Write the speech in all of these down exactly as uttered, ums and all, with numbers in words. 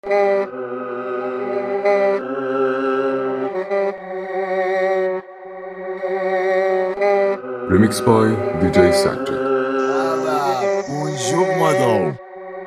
Remix by دی جی Sajid. Bonjour madame.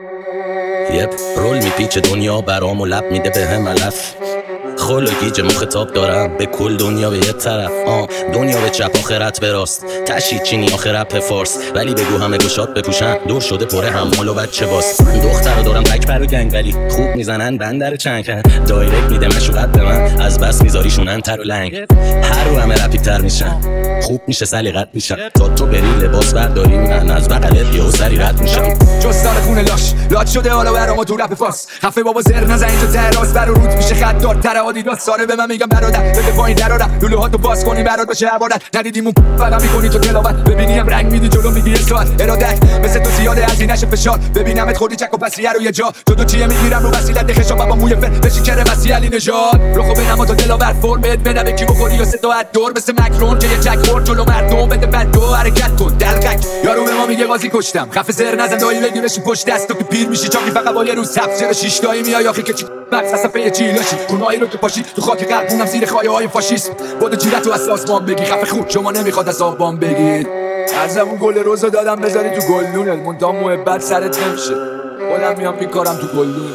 یپ رول میپیچه دنیا برام و لب میده به هم علف خل و گیج مخطاب دارم به کل دنیا به یه طرف آه دنیا به چپ آخرت به راست تشید چینی آخرت به فارس ولی بگو همه گوشات بپوشن دور شده پره حمال و بچه باز دختر دارم تک پر و گنگ ولی خوب میزنن بندر چنگ دایرکت میده مشوقت به من از بس میذاریشونن تر و لنگ هر رو همه رپی تر میشن خوب میشه سلیقت میشن تا تو بری لباس برداری من از بغلت یهو سری رد میشم جستار خونه لاش لات شده حالا برام تو رپ فارس خفه بابا زر نزن اینجا تراس برا روت میشه خط دار تر آدیداس ساره به من میگم برادر بده پایین درارم لولوهاتو باز کنی برات بشه عبادت ندیدیمون فقط میکنی تو تلاوت ببینیم رنگ میدی جلو میگی ساعت ارادت مثل تو زیاده از این نشه فشار ببینمت خودی چک و پسیه رو یه جا تو دو چیه میگیرم رو وسیلت خشاب با موی فر بشی کره وسی علی نژاد روخو بنما تو دلاور فرمت بده کی بخوری یا صدا دور مثل مکرون که یه چک خورد جلو مردم بده بعد دو حرکت کن دلقک یارو به ما میگه بازی کشتم خفه زر نزن دایی بگی بشی پشت دست تو که پیر میشی چاقی فقط با یه روز سبز چرا شش تایی میای آخی که چی مکس اصلا پی چیلاشی کونایی رو که پاشی تو خاک قلبونم زیر خایه های فاشیسم بود جیرتو از آسمان بگی خفه خوب شما نمیخواد از آبان بگید از اون گل روزو دادم بذاری تو گلدونت منتها محبت سرت نمیشه خودم میام میکارم تو گلدون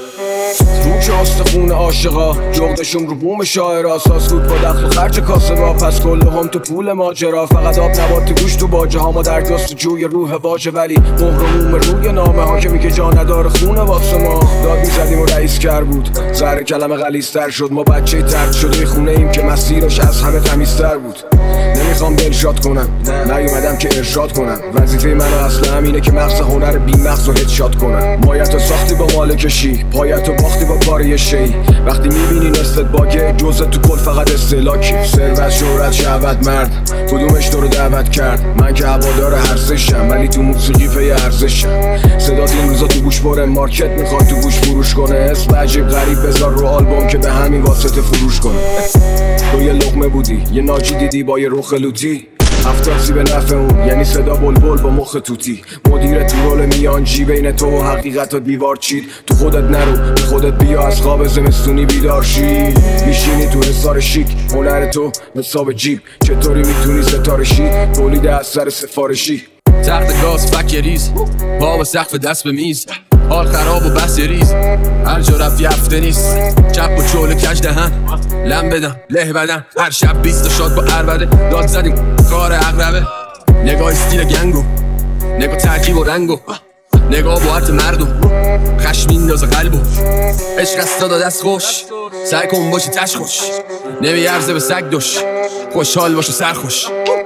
رو که آستخون عاشقا جغدشون رو بوم شاعر اساس بود با دخل و خرچ کاسه با پس کل هم تو پول ماجرا فقط آب نبات گوش تو باجه ها ما در جست جوی روح واجه ولی مهرموم روی نامه حاکمی که جا نداره خونه واسه ما داد میزدیم و رئیس کر بود زهر کلمه غلیظتر شد ما بچه ترد شده خونه ایم که مسیرش از همه تمیزتر بود نمیخوام دلشاد کنم نیومدم که ارشاد کنم وظیفه منو اصلا همینه که مغز هنر بی مغز و هدشات کنم مایتو ساختی با مالکشی پایتو باختی با کار یه شی وقتی میبینی نستت باگه جزت تو کل فقط استلاکی ثروت شهرت شهوت مرد کدومش تو رو دعوت کرد من که هوادار هر سشم ولی تو موسیقی پی ارزشم صدات این روزا تو گوش بره مارکت میخواد تو گوش فروش کنه اسم عجیب غریب بذار رو آلبوم که به همین واسطه فروش کنه تو یه لقمه بودی یه ناجی دیدی با یه روخ لوتی افتاسی به نفع اون یعنی صدا بلبل با مخ توتی مدیر تو رول میانجی بین تو و حقیقت و دیوار چید تو خودت نرو به خودت بیا از خواب زمستونی بیدار شی میشینی تو حصار شیک هنر تو حساب جیب چطوری میتونی ستاره شی تولید از سر سفارشی تخت گاز فک ریز پا به سقف دست به میز حال خراب و بس ریز هر جا رفت یفته نیست چپ و چول کج دهن لم بدم له بدن هر شب بیست شاد با عربده داد زدیم کار اقربه نگاه استیل گنگو نگاه ترکیب و رنگو نگاه با حرت مردم خشم میندازه قلبو عشق است داد دست خوش سعی کن باشی تش خوش نمیارزه به سگ دوش خوشحال باش و سرخوش